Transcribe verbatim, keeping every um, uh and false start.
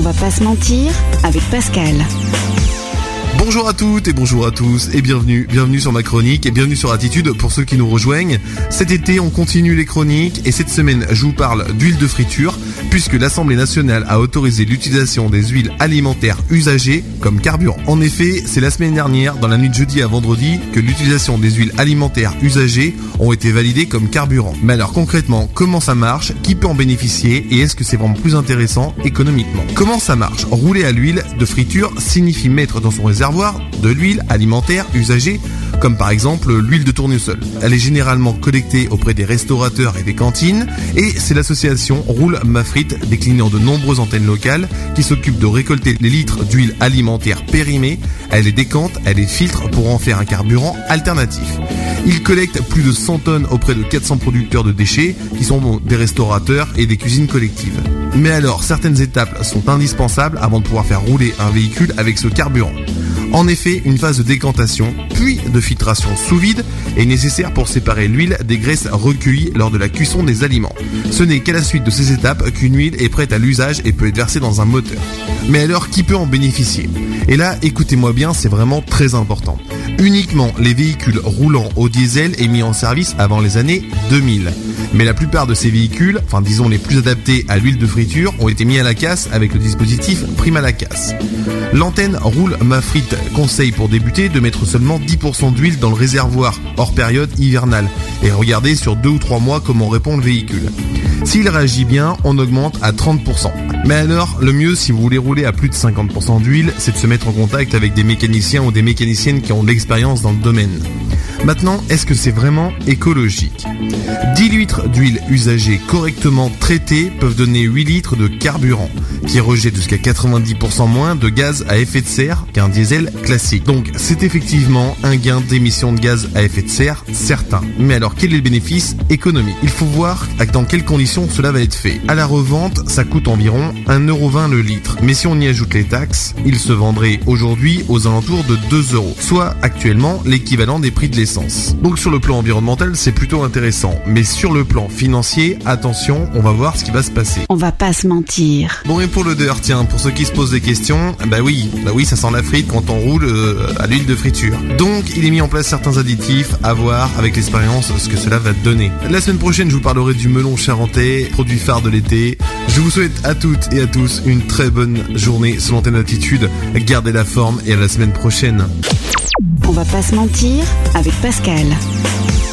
va pas se mentir avec Pascal. Bonjour à toutes et bonjour à tous et bienvenue, bienvenue sur ma chronique et bienvenue sur Attitude pour ceux qui nous rejoignent. Cet été on continue les chroniques et cette semaine je vous parle d'huile de friture puisque l'Assemblée nationale a autorisé l'utilisation des huiles alimentaires usagées comme carburant. En effet, c'est la semaine dernière, dans la nuit de jeudi à vendredi, que l'utilisation des huiles alimentaires usagées ont été validées comme carburant. Mais alors concrètement, comment ça marche, qui peut en bénéficier et est-ce que c'est vraiment plus intéressant économiquement? Comment ça marche? Rouler à l'huile de friture signifie mettre dans son réservoir de l'huile alimentaire usagée, comme par exemple l'huile de tournesol. Elle est généralement collectée auprès des restaurateurs et des cantines, et c'est l'association Roule ma frite, déclinée en de nombreuses antennes locales, qui s'occupe de récolter les litres d'huile alimentaire périmée. Elle les décante, elle les filtre pour en faire un carburant alternatif. Il collecte plus de cent tonnes auprès de quatre cents producteurs de déchets, qui sont des restaurateurs et des cuisines collectives. Mais alors, certaines étapes sont indispensables avant de pouvoir faire rouler un véhicule avec ce carburant. En effet, une phase de décantation, puis de filtration sous vide est nécessaire pour séparer l'huile des graisses recueillies lors de la cuisson des aliments. Ce n'est qu'à la suite de ces étapes qu'une huile est prête à l'usage et peut être versée dans un moteur. Mais alors, qui peut en bénéficier? Et là, écoutez-moi bien, c'est vraiment très important. Uniquement les véhicules roulant au diesel et mis en service avant les années deux mille. Mais la plupart de ces véhicules, enfin disons les plus adaptés à l'huile de friture, ont été mis à la casse avec le dispositif Prime à la casse. L'antenne Roule ma frite conseille pour débuter de mettre seulement dix pour cent d'huile dans le réservoir hors période hivernale et regardez sur deux ou trois mois comment répond le véhicule. S'il réagit bien, on augmente à trente pour cent. Mais alors, le mieux si vous voulez rouler à plus de cinquante pour cent d'huile, c'est de se mettre en contact avec des mécaniciens ou des mécaniciennes qui ont de l'expérience dans le domaine. Maintenant, est-ce que c'est vraiment écologique? dix litres d'huile usagée correctement traitée peuvent donner huit litres de carburant, qui rejette jusqu'à quatre-vingt-dix pour cent moins de gaz à effet de serre qu'un diesel classique. Donc, c'est effectivement un gain d'émissions de gaz à effet de serre certain. Mais alors, quel est le bénéfice économique? Il faut voir dans quelles conditions cela va être fait. À la revente, ça coûte environ un euro vingt le litre. Mais si on y ajoute les taxes, il se vendrait aujourd'hui aux alentours de deux euros, soit actuellement l'équivalent des prix de l'essence. Donc sur le plan environnemental, c'est plutôt intéressant. Mais sur le plan financier, attention, on va voir ce qui va se passer. On va pas se mentir. Bon, et pour l'odeur, tiens, pour ceux qui se posent des questions, bah oui, bah oui, ça sent la frite quand on roule euh, à l'huile de friture. Donc, il est mis en place certains additifs à voir avec l'expérience ce que cela va donner. La semaine prochaine, je vous parlerai du melon charentais, produit phare de l'été. Je vous souhaite à toutes et à tous une très bonne journée sur l'antenne Attitude. Gardez la forme et à la semaine prochaine. On va pas se mentir avec Pascal.